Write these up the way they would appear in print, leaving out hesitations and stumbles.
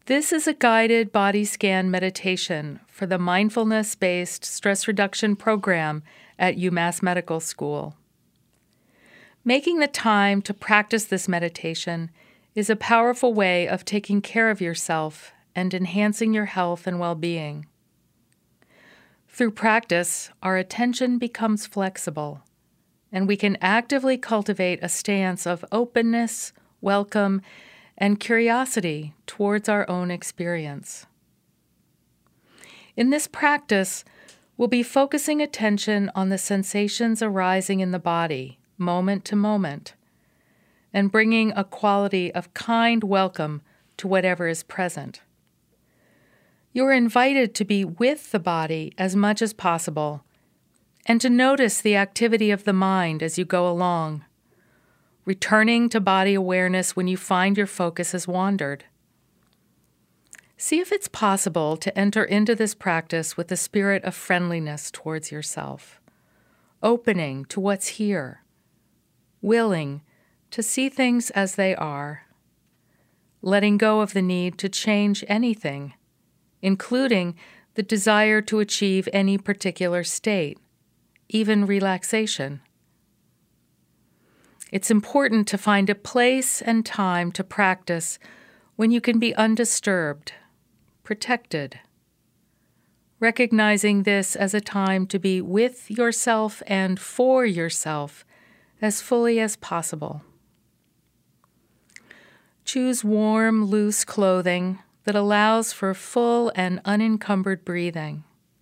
This is a guided body scan meditation for the mindfulness-based stress reduction program at UMass Medical School. Making the time to practice this meditation is a powerful way of taking care of yourself and enhancing your health and well-being. Through practice, our attention becomes flexible, and we can actively cultivate a stance of openness, welcome, and curiosity towards our own experience. In this practice, we'll be focusing attention on the sensations arising in the body, moment to moment, and bringing a quality of kind welcome to whatever is present. You are invited to be with the body as much as possible and to notice the activity of the mind as you go along, returning to body awareness when you find your focus has wandered. See if it's possible to enter into this practice with a spirit of friendliness towards yourself, opening to what's here, willing to see things as they are, letting go of the need to change anything, including the desire to achieve any particular state, even relaxation. It's important to find a place and time to practice when you can be undisturbed, protected, recognizing this as a time to be with yourself and for yourself as fully as possible. Choose warm, loose clothing that allows for full and unencumbered breathing.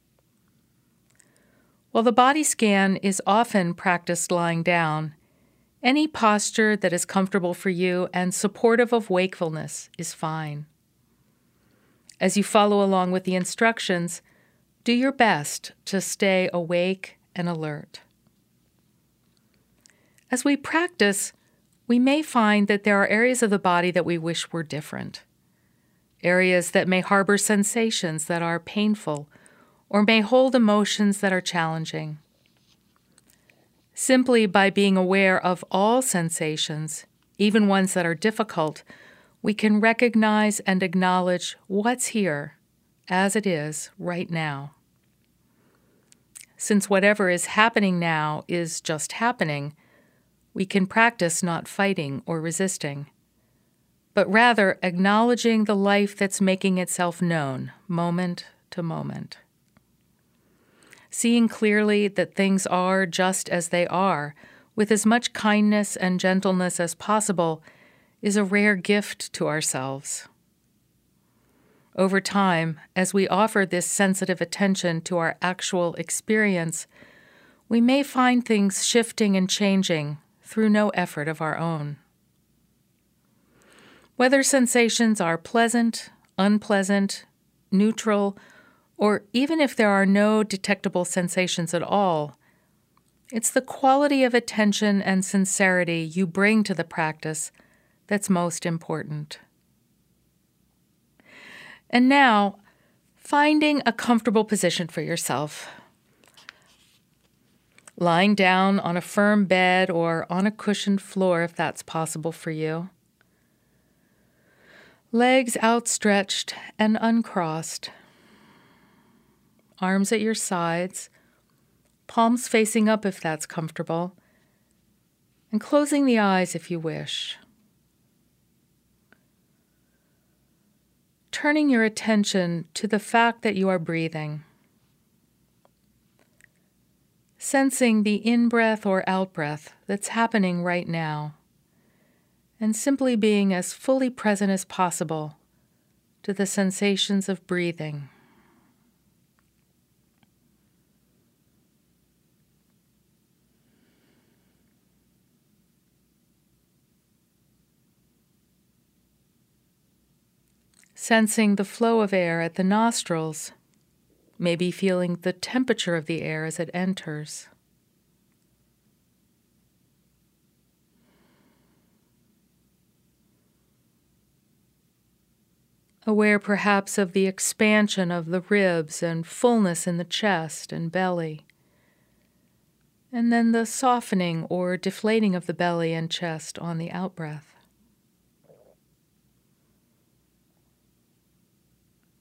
While the body scan is often practiced lying down, any posture that is comfortable for you and supportive of wakefulness is fine. As you follow along with the instructions, do your best to stay awake and alert. As we practice, we may find that there are areas of the body that we wish were different, areas that may harbor sensations that are painful or may hold emotions that are challenging. Simply by being aware of all sensations, even ones that are difficult, we can recognize and acknowledge what's here as it is right now. Since whatever is happening now is just happening, we can practice not fighting or resisting, but rather acknowledging the life that's making itself known moment to moment. Seeing clearly that things are just as they are, with as much kindness and gentleness as possible, is a rare gift to ourselves. Over time, as we offer this sensitive attention to our actual experience, we may find things shifting and changing through no effort of our own. Whether sensations are pleasant, unpleasant, neutral, or even if there are no detectable sensations at all, it's the quality of attention and sincerity you bring to the practice that's most important. And now, finding a comfortable position for yourself. Lying down on a firm bed or on a cushioned floor if that's possible for you. Legs outstretched and uncrossed. Arms at your sides, palms facing up if that's comfortable, and closing the eyes if you wish. Turning your attention to the fact that you are breathing. Sensing the in-breath or out-breath that's happening right now, and simply being as fully present as possible to the sensations of breathing. Sensing the flow of air at the nostrils, maybe feeling the temperature of the air as it enters. Aware perhaps of the expansion of the ribs and fullness in the chest and belly, and then the softening or deflating of the belly and chest on the out-breath.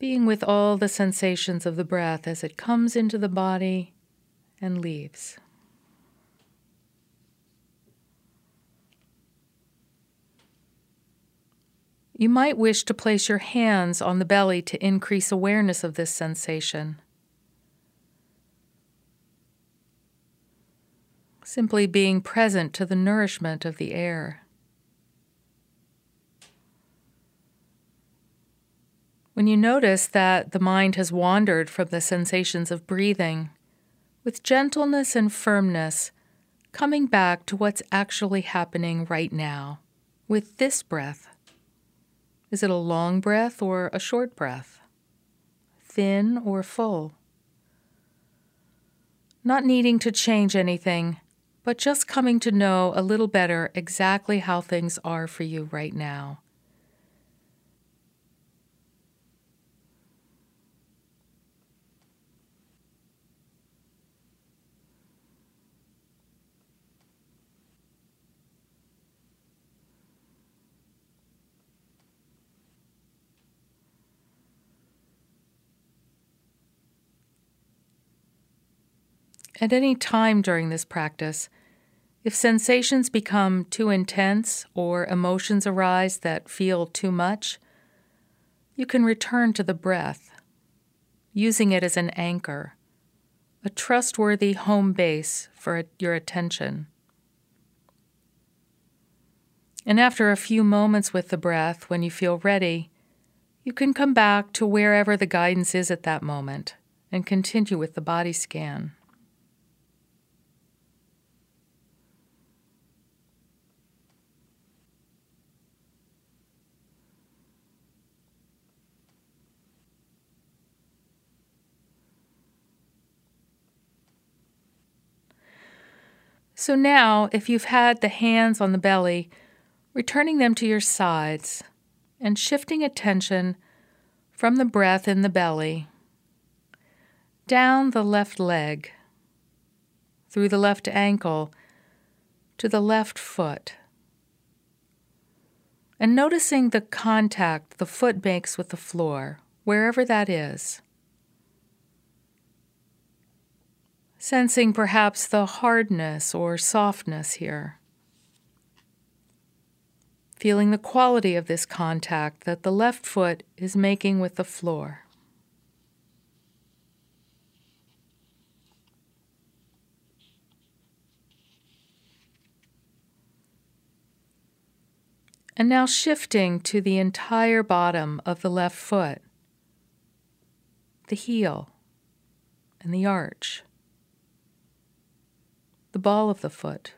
being with all the sensations of the breath as it comes into the body and leaves. You might wish to place your hands on the belly to increase awareness of this sensation. Simply being present to the nourishment of the air. When you notice that the mind has wandered from the sensations of breathing, with gentleness and firmness, coming back to what's actually happening right now with this breath. Is it a long breath or a short breath? Thin or full? Not needing to change anything, but just coming to know a little better exactly how things are for you right now. At any time during this practice, if sensations become too intense or emotions arise that feel too much, you can return to the breath, using it as an anchor, a trustworthy home base for your attention. And after a few moments with the breath, when you feel ready, you can come back to wherever the guidance is at that moment and continue with the body scan. So now, if you've had the hands on the belly, returning them to your sides and shifting attention from the breath in the belly, down the left leg, through the left ankle, to the left foot, and noticing the contact the foot makes with the floor, wherever that is. Sensing perhaps the hardness or softness here. Feeling the quality of this contact that the left foot is making with the floor. And now shifting to the entire bottom of the left foot, the heel and the arch, the ball of the foot.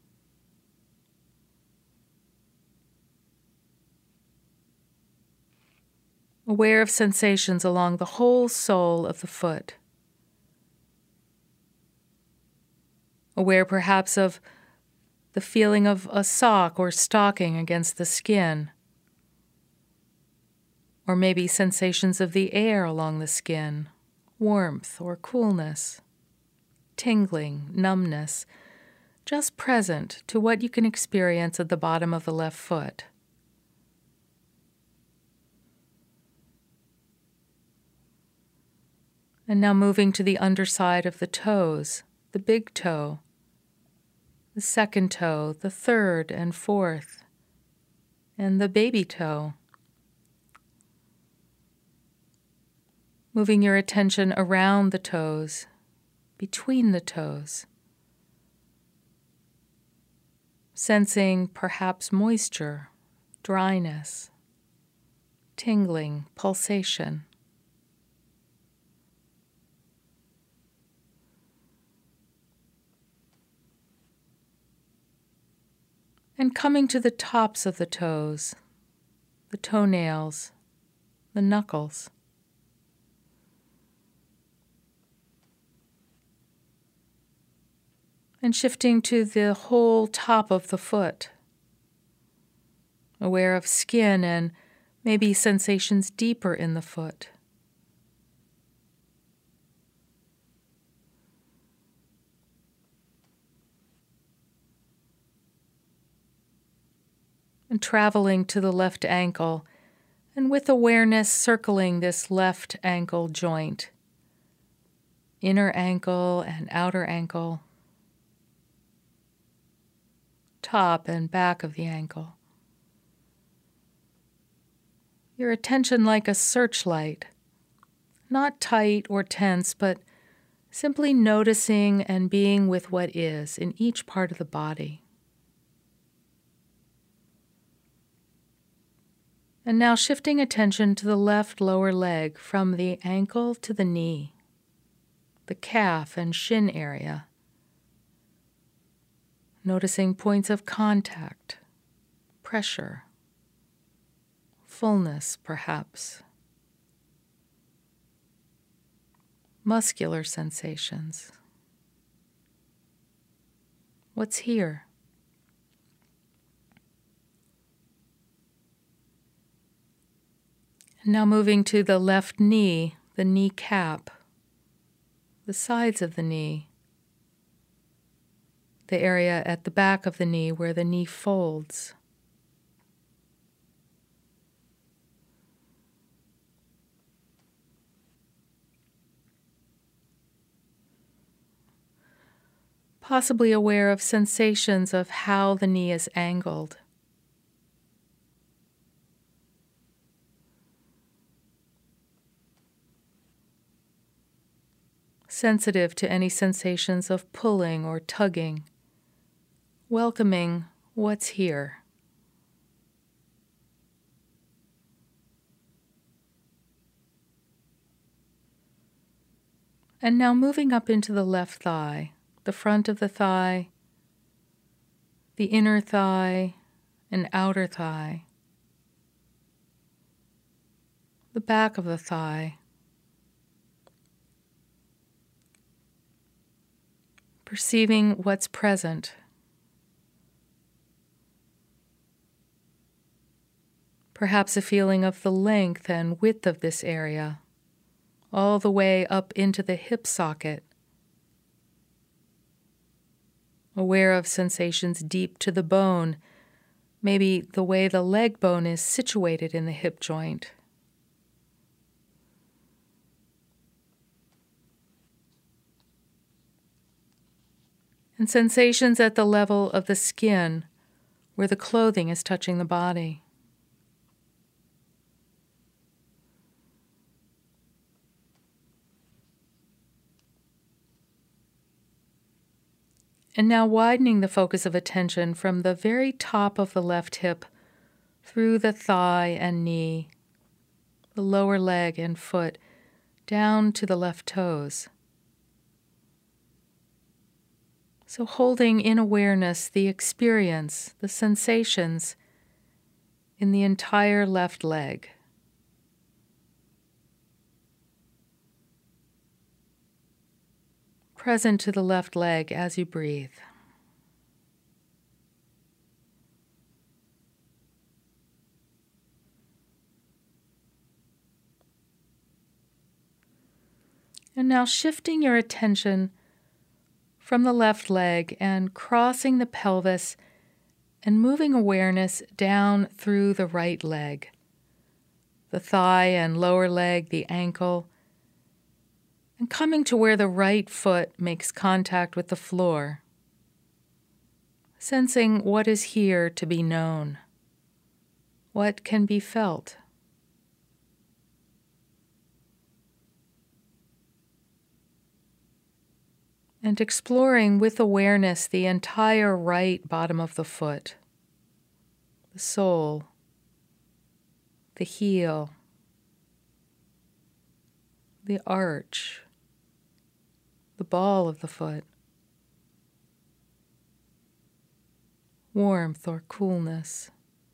Aware of sensations along the whole sole of the foot. Aware perhaps of the feeling of a sock or stocking against the skin, or maybe sensations of the air along the skin, warmth or coolness, tingling, numbness, just present to what you can experience at the bottom of the left foot. And now moving to the underside of the toes, the big toe, the second toe, the third and fourth, and the baby toe. Moving your attention around the toes, between the toes. Sensing perhaps moisture, dryness, tingling, pulsation. And coming to the tops of the toes, the toenails, the knuckles. And shifting to the whole top of the foot, aware of skin and maybe sensations deeper in the foot. And traveling to the left ankle And with awareness circling this left ankle joint, inner ankle and outer ankle, top and back of the ankle. Your attention like a searchlight, not tight or tense, but simply noticing and being with what is in each part of the body. And now shifting attention to the left lower leg from the ankle to the knee, the calf and shin area. Noticing points of contact, pressure, fullness perhaps, muscular sensations. What's here? And now moving to the left knee, the kneecap, the sides of the knee, the area at the back of the knee where the knee folds. Possibly aware of sensations of how the knee is angled. Sensitive to any sensations of pulling or tugging. Welcoming what's here. And now moving up into the left thigh, the front of the thigh, the inner thigh and outer thigh, the back of the thigh, perceiving what's present. Perhaps a feeling of the length and width of this area, all the way up into the hip socket. Aware of sensations deep to the bone, maybe the way the leg bone is situated in the hip joint. And sensations at the level of the skin, where the clothing is touching the body. And now widening the focus of attention from the very top of the left hip through the thigh and knee, the lower leg and foot, down to the left toes. So holding in awareness the experience, the sensations in the entire left leg. Present to the left leg as you breathe. And now shifting your attention from the left leg and crossing the pelvis and moving awareness down through the right leg, the thigh and lower leg, the ankle, and coming to where the right foot makes contact with the floor, sensing what is here to be known, what can be felt. And exploring with awareness the entire right bottom of the foot, the sole, the heel, the arch, the ball of the foot, warmth or coolness.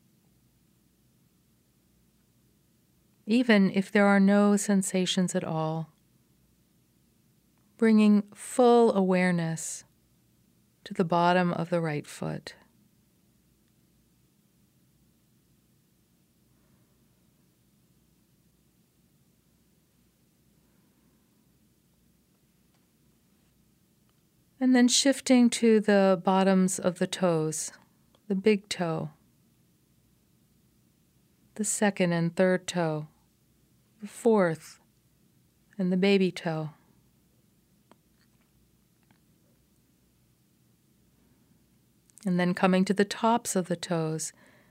Even if there are no sensations at all, bringing full awareness to the bottom of the right foot. And then shifting to the bottoms of the toes, the big toe, the second and third toe, the fourth, and the baby toe. And then coming to the tops of the toes,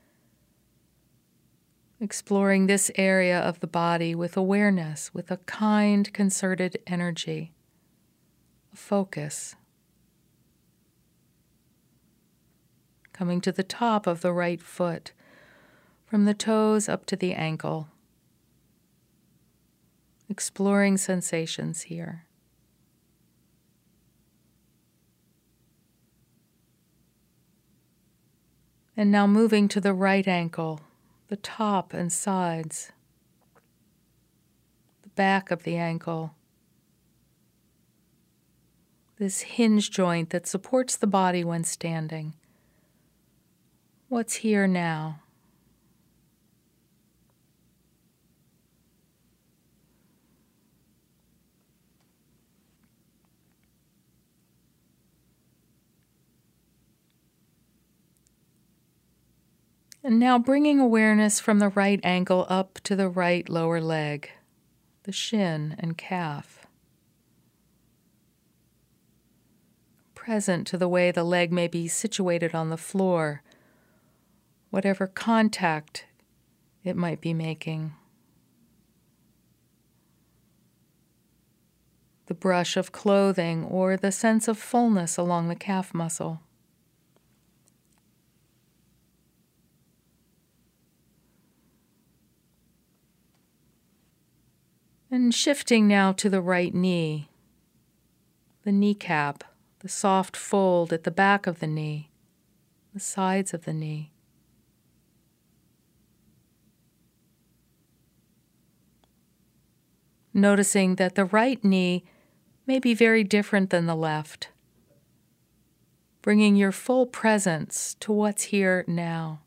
exploring this area of the body with awareness, with a kind, concerted energy, a focus. Coming to the top of the right foot, from the toes up to the ankle, exploring sensations here. And now moving to the right ankle, the top and sides, the back of the ankle, this hinge joint that supports the body when standing. What's here now? And now bringing awareness from the right ankle up to the right lower leg, the shin and calf. Present to the way the leg may be situated on the floor, whatever contact it might be making. The brush of clothing or the sense of fullness along the calf muscle. And shifting now to the right knee, the kneecap, the soft fold at the back of the knee, the sides of the knee. Noticing that the right knee may be very different than the left. Bringing your full presence to what's here now.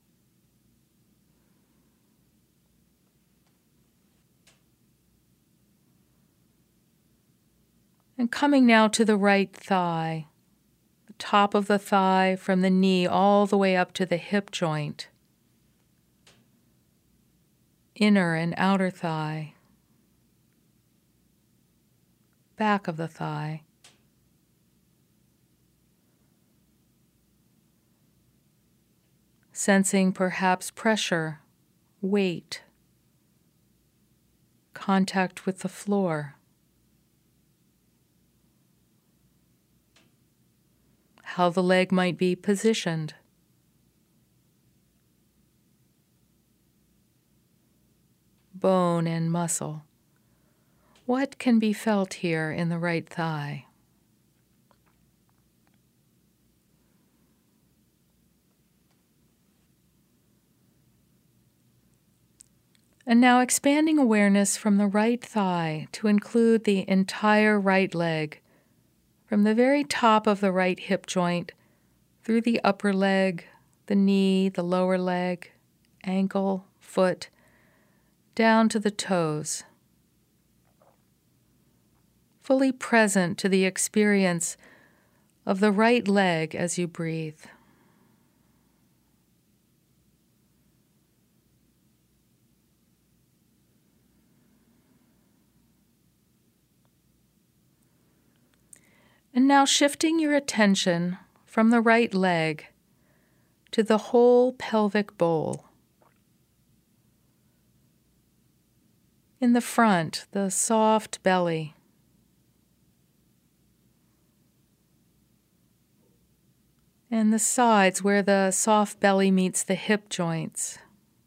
And coming now to the right thigh, the top of the thigh from the knee all the way up to the hip joint, inner and outer thigh, back of the thigh, sensing perhaps pressure, weight, contact with the floor. How the leg might be positioned. Bone and muscle. What can be felt here in the right thigh? And now expanding awareness from the right thigh to include the entire right leg, from the very top of the right hip joint, through the upper leg, the knee, the lower leg, ankle, foot, down to the toes. Fully present to the experience of the right leg as you breathe. And now shifting your attention from the right leg to the whole pelvic bowl. In the front, the soft belly. And the sides where the soft belly meets the hip joints.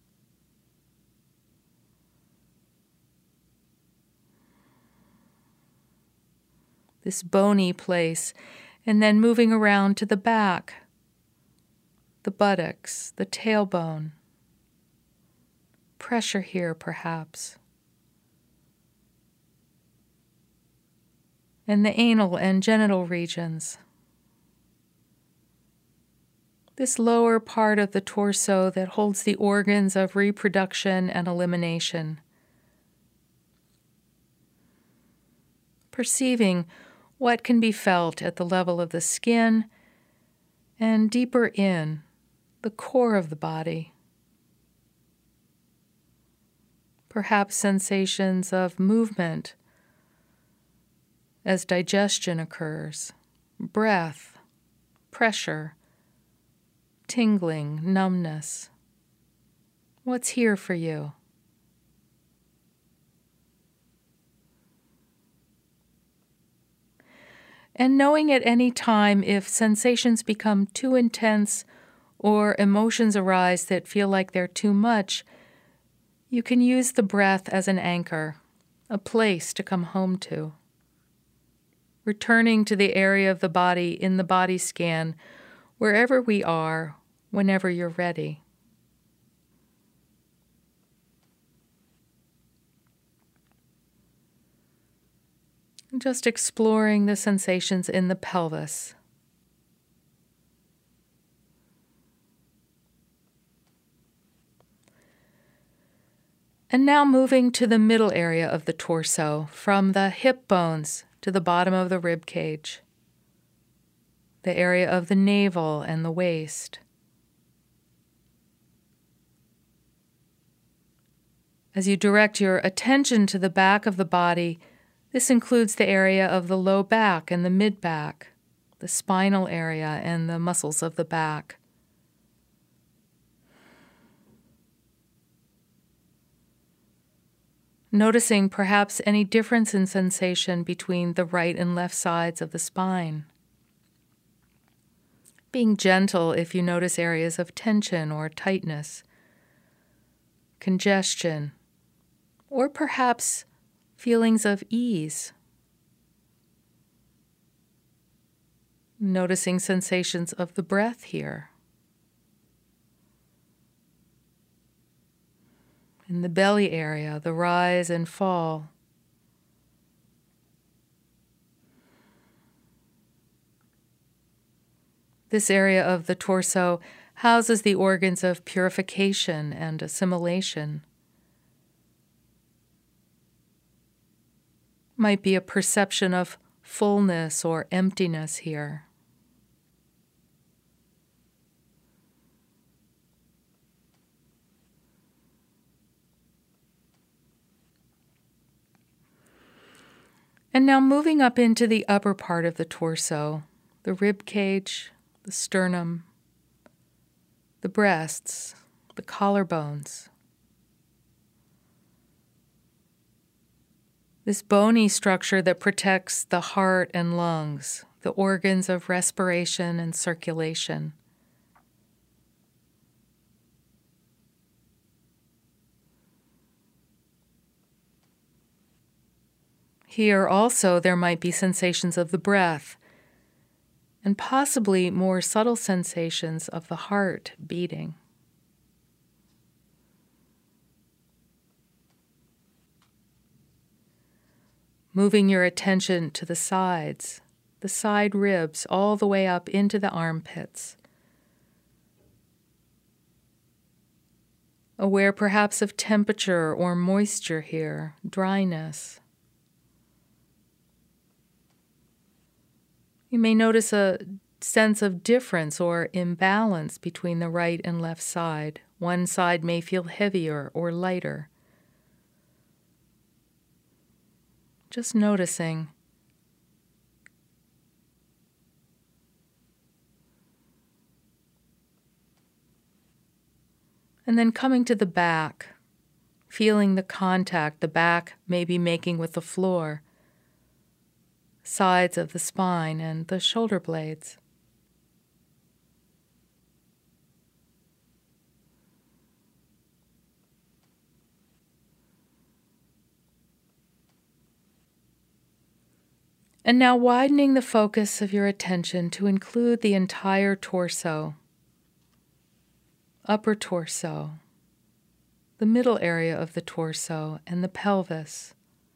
This bony place, and then moving around to the back, the buttocks, the tailbone. Pressure here, perhaps. And the anal and genital regions. This lower part of the torso that holds the organs of reproduction and elimination. Perceiving what can be felt at the level of the skin and deeper in the core of the body. perhaps sensations of movement as digestion occurs, breath, pressure, tingling, numbness. What's here for you? And knowing at any time if sensations become too intense or emotions arise that feel like they're too much, you can use the breath as an anchor, a place to come home to. Returning to the area of the body in the body scan, wherever we are, whenever you're ready. Just exploring the sensations in the pelvis. And now moving to the middle area of the torso, from the hip bones to the bottom of the rib cage, the area of the navel and the waist. As you direct your attention to the back of the body, this includes the area of the low back and the mid-back, the spinal area and the muscles of the back. Noticing perhaps any difference in sensation between the right and left sides of the spine. Being gentle if you notice areas of tension or tightness, congestion, or perhaps feelings of ease. Noticing sensations of the breath here. In the belly area, the rise and fall. This area of the torso houses the organs of purification and assimilation. Might be a perception of fullness or emptiness here. And now moving up into the upper part of the torso, the rib cage, the sternum, the breasts, the collarbones. This bony structure that protects the heart and lungs, the organs of respiration and circulation. Here also there might be sensations of the breath, and possibly more subtle sensations of the heart beating. Moving your attention to the sides, the side ribs all the way up into the armpits. Aware perhaps of temperature or moisture here, dryness. You may notice a sense of difference or imbalance between the right and left side. One side may feel heavier or lighter. Just noticing. And then coming to the back, feeling the contact the back may be making with the floor, sides of the spine and the shoulder blades. And now widening the focus of your attention to include the entire torso, upper torso, the middle area of the torso, and the pelvis.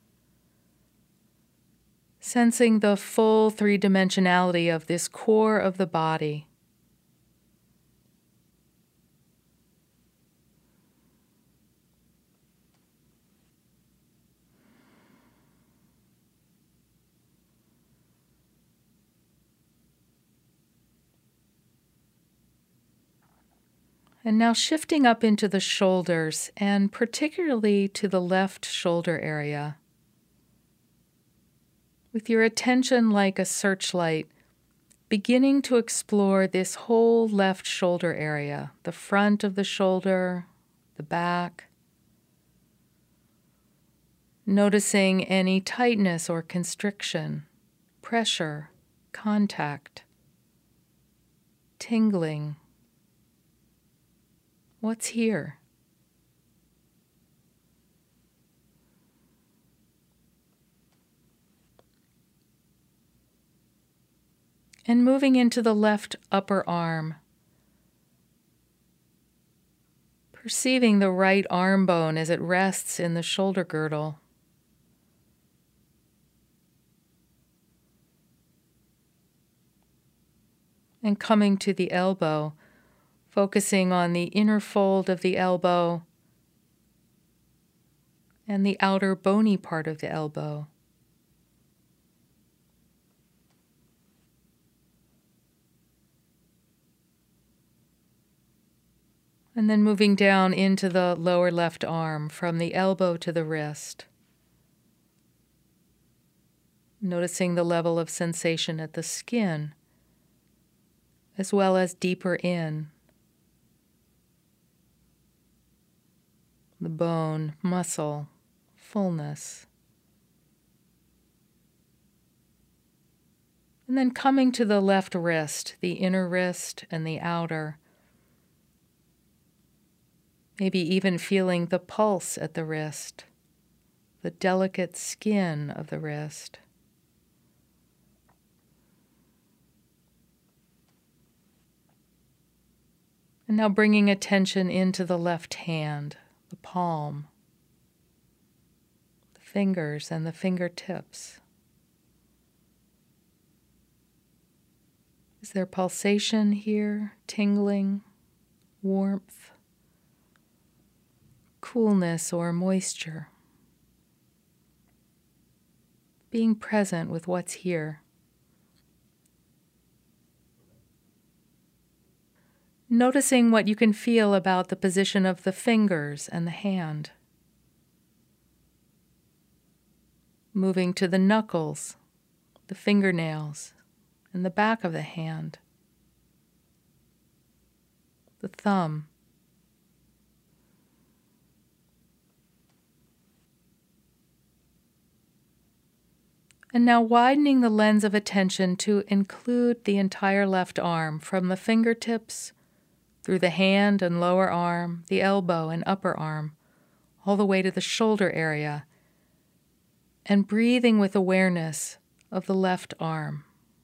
Sensing the full three-dimensionality of this core of the body. And now shifting up into the shoulders, and particularly to the left shoulder area. With your attention like a searchlight, beginning to explore this whole left shoulder area, the front of the shoulder, the back. Noticing any tightness or constriction, pressure, contact, tingling. What's here? And moving into the left upper arm, perceiving the right arm bone as it rests in the shoulder girdle. And coming to the elbow, focusing on the inner fold of the elbow and the outer bony part of the elbow. And then moving down into the lower left arm from the elbow to the wrist. Noticing the level of sensation at the skin, as well as deeper in. The bone, muscle, fullness. And then coming to the left wrist, the inner wrist and the outer. Maybe even feeling the pulse at the wrist, the delicate skin of the wrist. And now bringing attention into the left hand, the palm, the fingers and the fingertips. Is there pulsation here, tingling, warmth, coolness or moisture? Being present with what's here. Noticing what you can feel about the position of the fingers and the hand. Moving to the knuckles, the fingernails, and the back of the hand. The thumb. And now widening the lens of attention to include the entire left arm from the fingertips through the hand and lower arm, the elbow and upper arm, all the way to the shoulder area, and breathing with awareness of the left arm.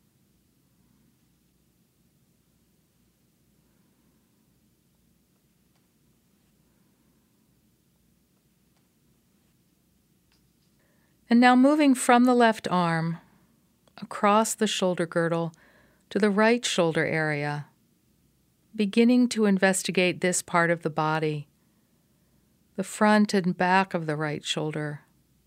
And now moving from the left arm across the shoulder girdle to the right shoulder area, beginning to investigate this part of the body, the front and back of the right shoulder.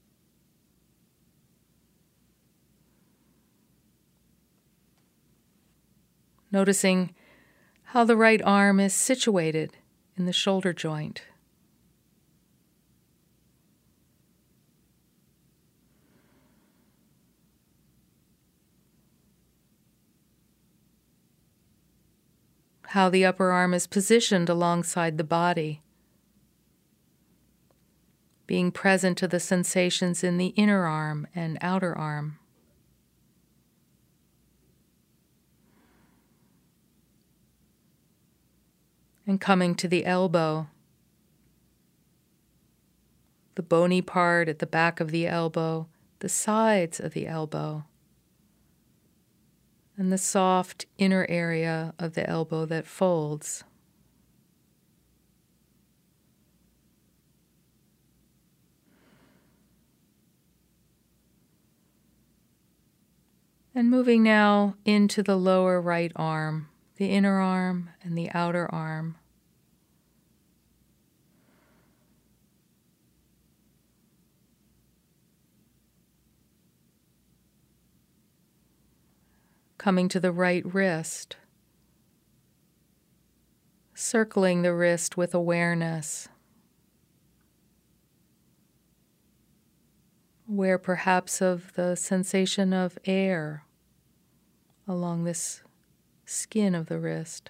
Noticing how the right arm is situated in the shoulder joint. How the upper arm is positioned alongside the body. Being present to the sensations in the inner arm and outer arm. And coming to the elbow, the bony part at the back of the elbow, the sides of the elbow, and the soft inner area of the elbow that folds. And moving now into the lower right arm, the inner arm and the outer arm. Coming to the right wrist, circling the wrist with awareness, aware perhaps of the sensation of air along this skin of the wrist.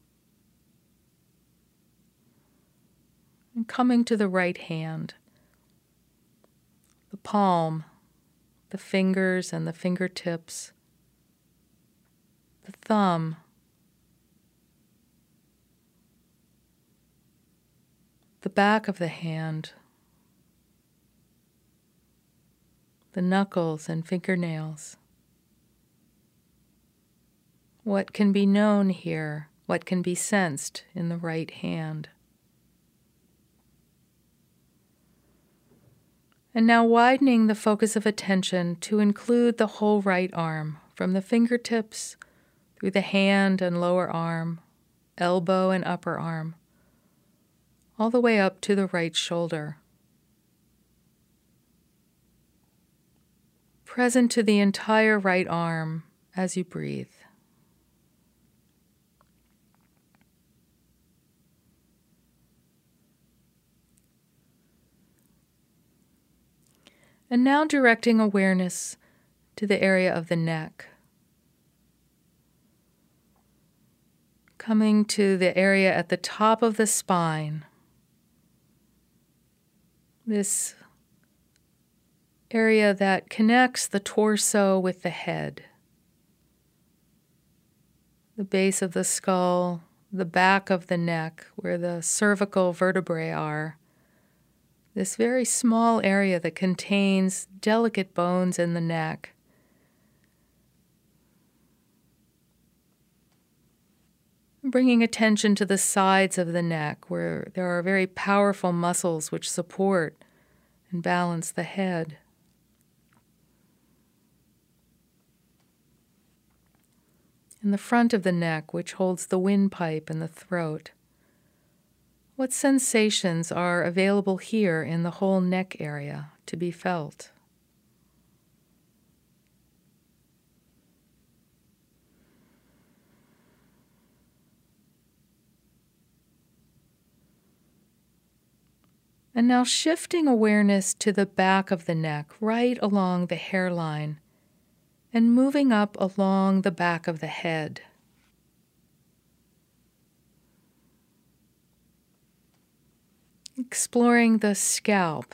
And coming to the right hand, the palm, the fingers and the fingertips, the thumb, the back of the hand, the knuckles and fingernails. What can be known here? What can be sensed in the right hand? And now widening the focus of attention to include the whole right arm, from the fingertips through the hand and lower arm, elbow and upper arm, all the way up to the right shoulder. Present to the entire right arm as you breathe. And now directing awareness to the area of the neck. Coming to the area at the top of the spine. This area that connects the torso with the head. The base of the skull, the back of the neck, where the cervical vertebrae are. This very small area that contains delicate bones in the neck. Bringing attention to the sides of the neck, where there are very powerful muscles which support and balance the head. In the front of the neck, which holds the windpipe and the throat. What sensations are available here in the whole neck area to be felt? And now shifting awareness to the back of the neck, right along the hairline, and moving up along the back of the head. Exploring the scalp,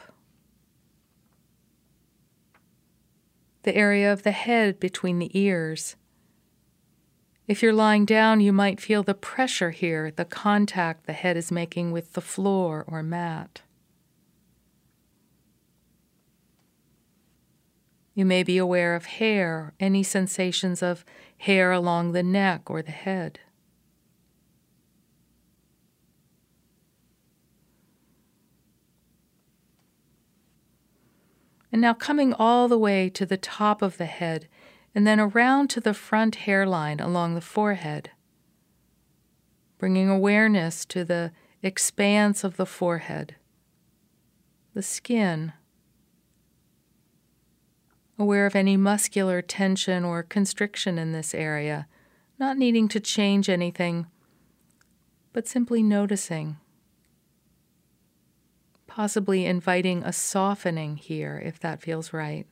the area of the head between the ears. If you're lying down, you might feel the pressure here, the contact the head is making with the floor or mat. You may be aware of hair, any sensations of hair along the neck or the head. And now coming all the way to the top of the head and then around to the front hairline along the forehead, bringing awareness to the expanse of the forehead, the skin, aware of any muscular tension or constriction in this area, not needing to change anything, but simply noticing. Possibly inviting a softening here if that feels right.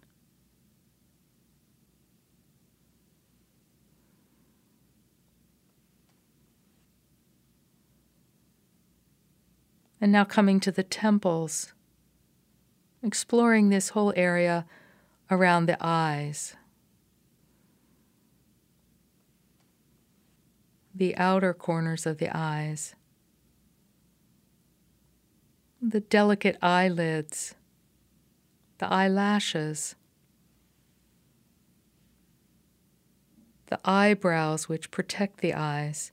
And now coming to the temples, exploring this whole area around the eyes, the outer corners of the eyes, the delicate eyelids, the eyelashes, the eyebrows which protect the eyes,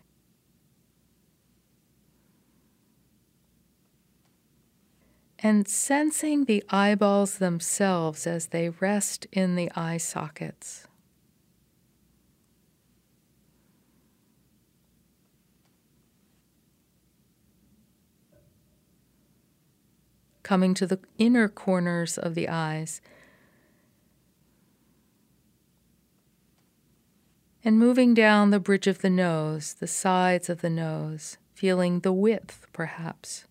and sensing the eyeballs themselves as they rest in the eye sockets. Coming to the inner corners of the eyes, and moving down the bridge of the nose, the sides of the nose, feeling the width, perhaps.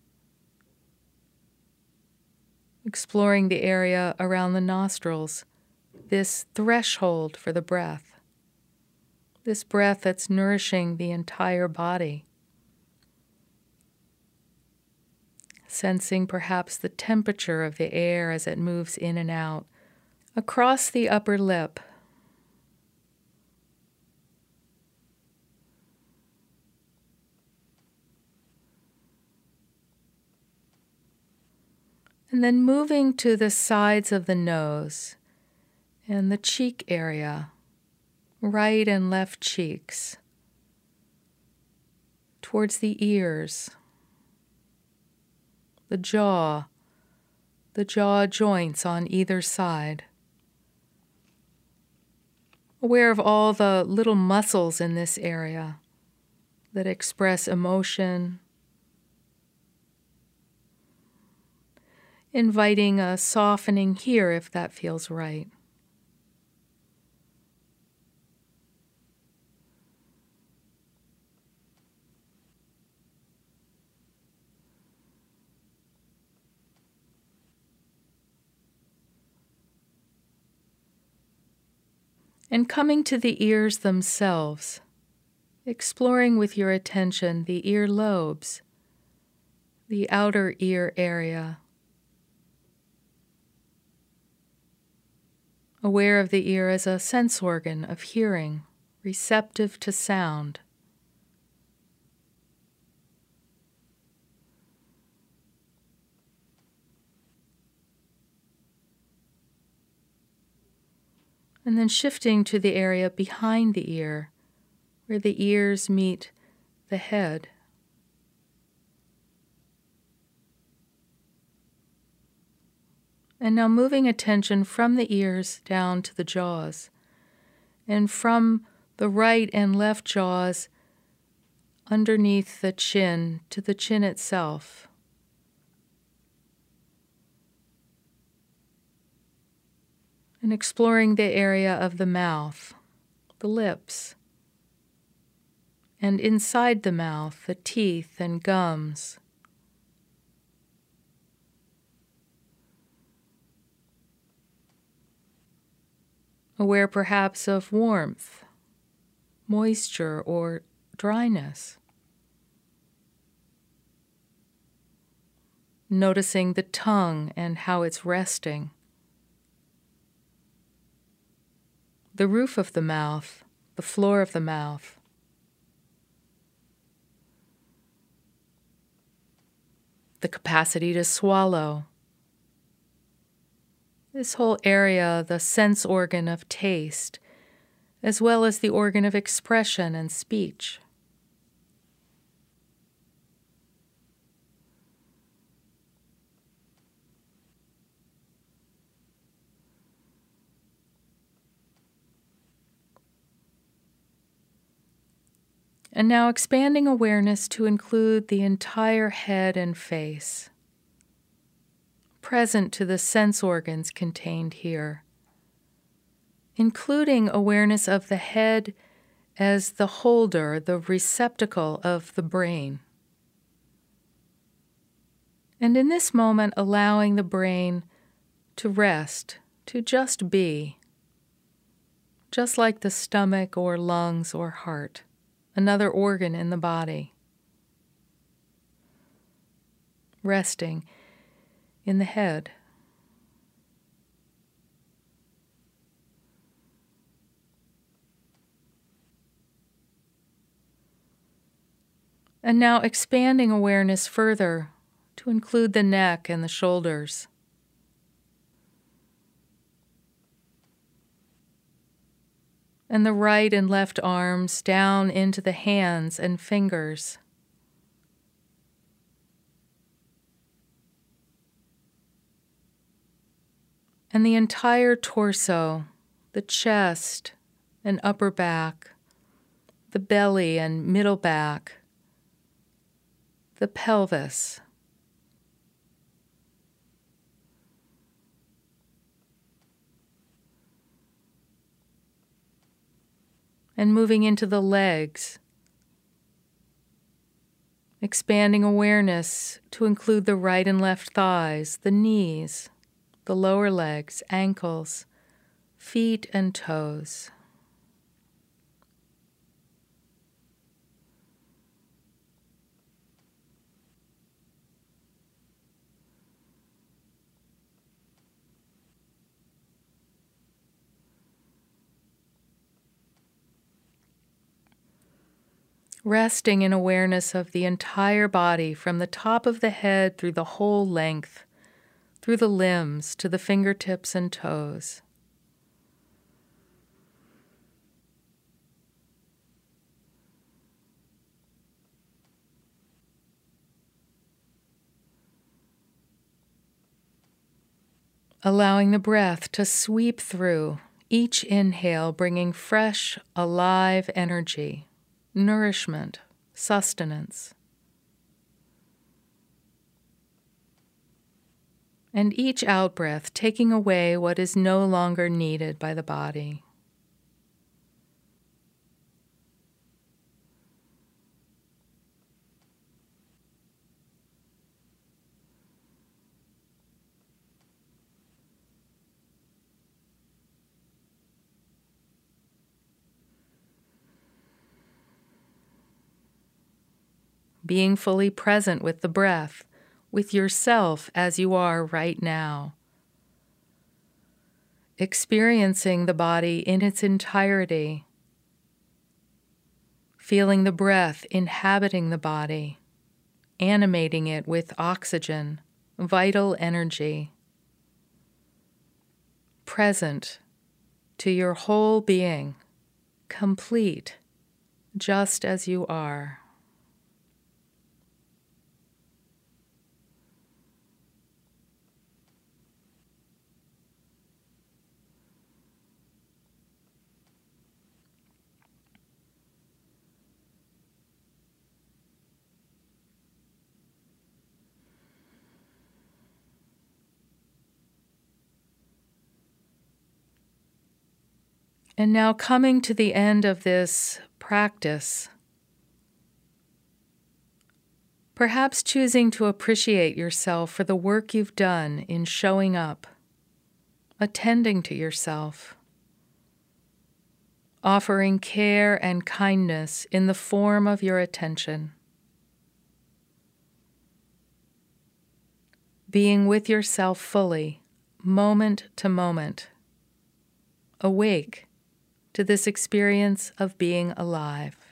Exploring the area around the nostrils, this threshold for the breath. This breath that's nourishing the entire body. Sensing perhaps the temperature of the air as it moves in and out. Across the upper lip. And then moving to the sides of the nose and the cheek area, right and left cheeks, towards the ears, the jaw joints on either side. Aware of all the little muscles in this area that express emotion, inviting a softening here if that feels right. And coming to the ears themselves, exploring with your attention the ear lobes, the outer ear area. Aware of the ear as a sense organ of hearing, receptive to sound. And then shifting to the area behind the ear, where the ears meet the head. And now moving attention from the ears down to the jaws, and from the right and left jaws underneath the chin to the chin itself. And exploring the area of the mouth, the lips, and inside the mouth, the teeth and gums. Aware perhaps of warmth, moisture, or dryness. Noticing the tongue and how it's resting. The roof of the mouth, the floor of the mouth. The capacity to swallow. This whole area, the sense organ of taste, as well as the organ of expression and speech. And now expanding awareness to include the entire head and face, present to the sense organs contained here, including awareness of the head as the holder, the receptacle of the brain. And in this moment, allowing the brain to rest, to just be, just like the stomach or lungs or heart. Another organ in the body, resting in the head. And now expanding awareness further to include the neck and the shoulders. And the right and left arms down into the hands and fingers. And the entire torso, the chest and upper back, the belly and middle back, the pelvis. And moving into the legs, expanding awareness to include the right and left thighs, the knees, the lower legs, ankles, feet and toes. Resting in awareness of the entire body from the top of the head through the whole length, through the limbs to the fingertips and toes. Allowing the breath to sweep through, each inhale bringing fresh, alive energy, nourishment, sustenance. And each out-breath taking away what is no longer needed by the body. Being fully present with the breath, with yourself as you are right now. Experiencing the body in its entirety. Feeling the breath inhabiting the body, animating it with oxygen, vital energy. Present to your whole being, complete, just as you are. And now coming to the end of this practice, perhaps choosing to appreciate yourself for the work you've done in showing up, attending to yourself, offering care and kindness in the form of your attention, being with yourself fully, moment to moment, awake to this experience of being alive.